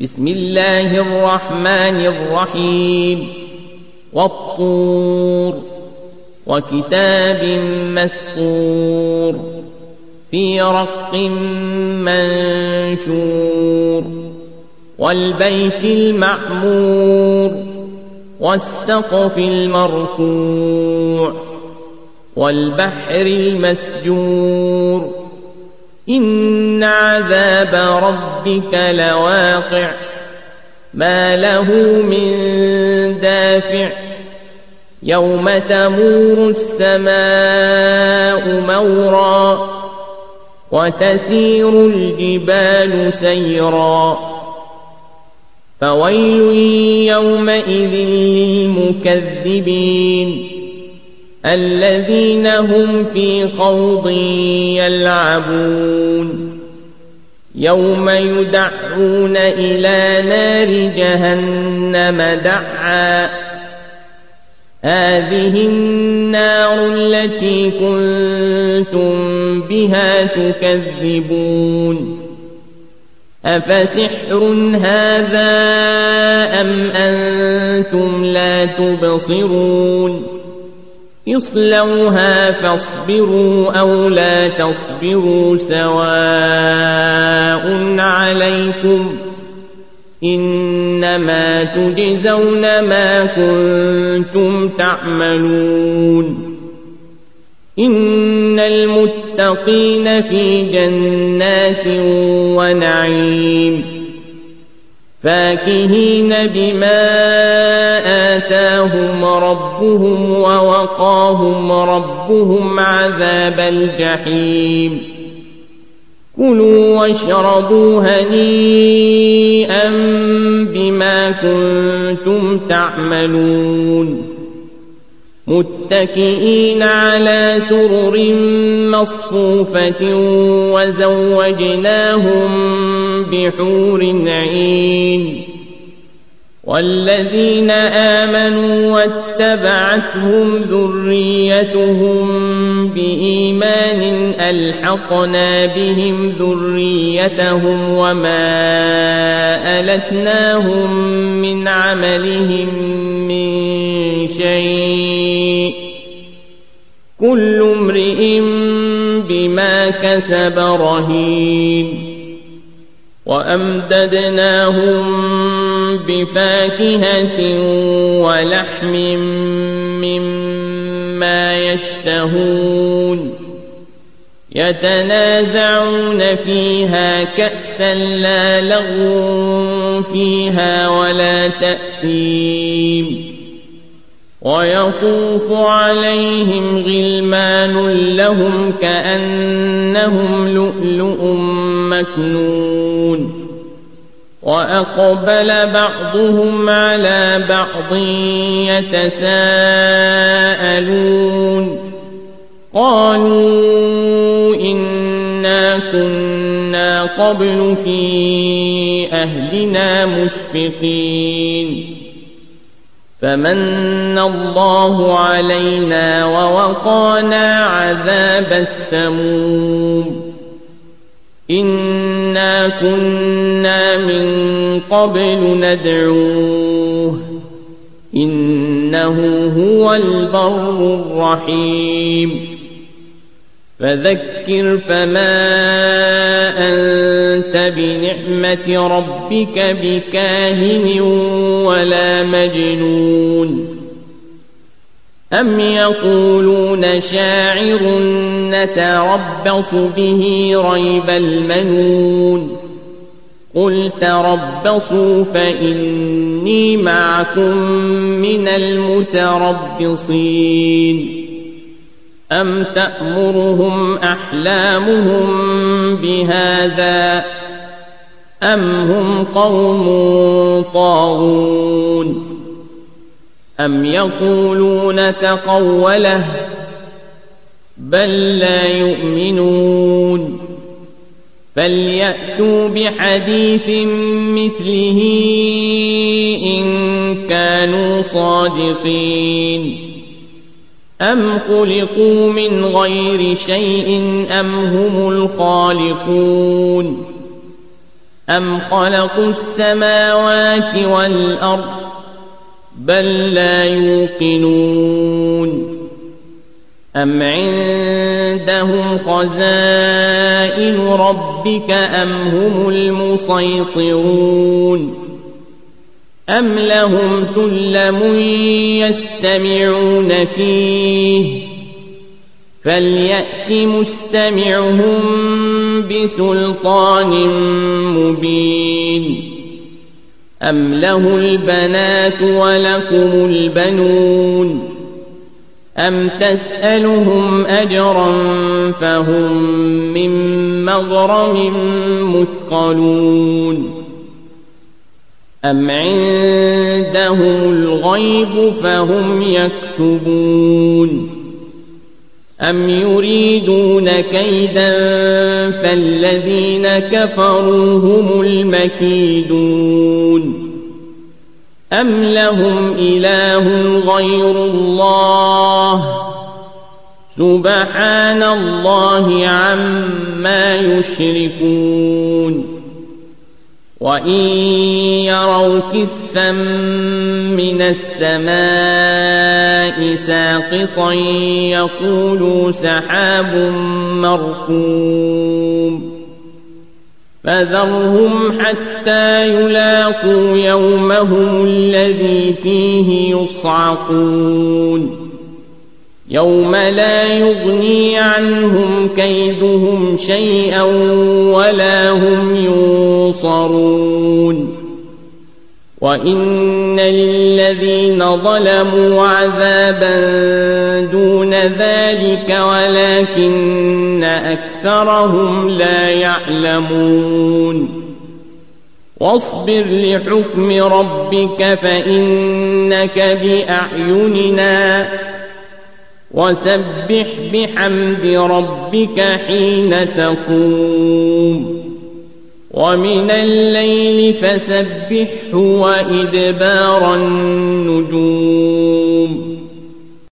بسم الله الرحمن الرحيم والطور وكتاب مسطور في رق منشور والبيت المعمور والسقف المرفوع والبحر المسجور إن عذاب ربك لواقع ما له من دافع يوم تمور السماء مورا وتسير الجبال سيرا فويل يومئذ للمكذبين الذين هم في خوض يلعبون يوم يدعون إلى نار جهنم دعا هذه النار التي كنتم بها تكذبون أفسحر هذا أم أنتم لا تبصرون اصلوها فاصبروا أو لا تصبروا سواء عليكم إنما تجزون ما كنتم تعملون إن المتقين في جنات ونعيم فاكهين بما آتاهم ربهم ووقاهم ربهم عذاب الجحيم كلوا واشربوا هنيئا بما كنتم تعملون متكئين على سرر مصفوفة وزوجناهم بحور عين والذين آمنوا واتبعتهم ذريتهم بإيمان ألحقنا بهم ذريتهم وما ألتناهم من عملهم من شيء كل امرئ بما كسب رهين وأمددناهم بفاكهة ولحم مما يشتهون يتنازعون فيها كأسا لا لغو فيها ولا تأثيم ويطوف عليهم غلمان لهم كأنهم لؤلؤ مكنون وأقبل بعضهم على بعض يتساءلون قالوا إنا كنا قبل في أهلنا مشفقين فمن الله علينا ووقانا عذاب السموم إنا كنا من قبل ندعوه إنه هو البر الرحيم فذكر فما أنت بنعمة ربك بكاهن ولا مجنون أم يقولون شاعر نتربص به ريب المنون قل تربصوا فإني معكم من المتربصين أم تأمرهم أحلامهم بهذا أم هم قوم طاغون أم يقولون تقوله بل لا يؤمنون فليأتوا بحديث مثله إن كانوا صادقين أم خلقوا من غير شيء أم هم الخالقون أم خلقوا السماوات والأرض بل لا يوقنون أم عندهم خزائن ربك أم هم المسيطرون أم لهم سلم يستمعون فيه فليأت مستمعهم بسلطان مبين أم له البنات ولكم البنون أم تسألهم أجرا فهم من مغرم مثقلون أم عندهم الغيب فهم يكتبون أم يريدون كيدا فالذين كفروا هم المكيدون أم لهم إله غير الله سبحان الله عما يشركون وإن يروا كسفا من السماء ساقطا يقولوا سحاب مركوم فذرهم حتى يلاقوا يومهم الذي فيه يصعقون يوم لا يغني عنهم كيدهم شيئا ولا هم ينصرون وإن للذين ظلموا عذابا دون ذلك ولكن أكثرهم لا يعلمون واصبر لحكم ربك فإنك بأعيننا وسبح بحمد ربك حين تقوم ومن الليل فسبحه وإدبار النجوم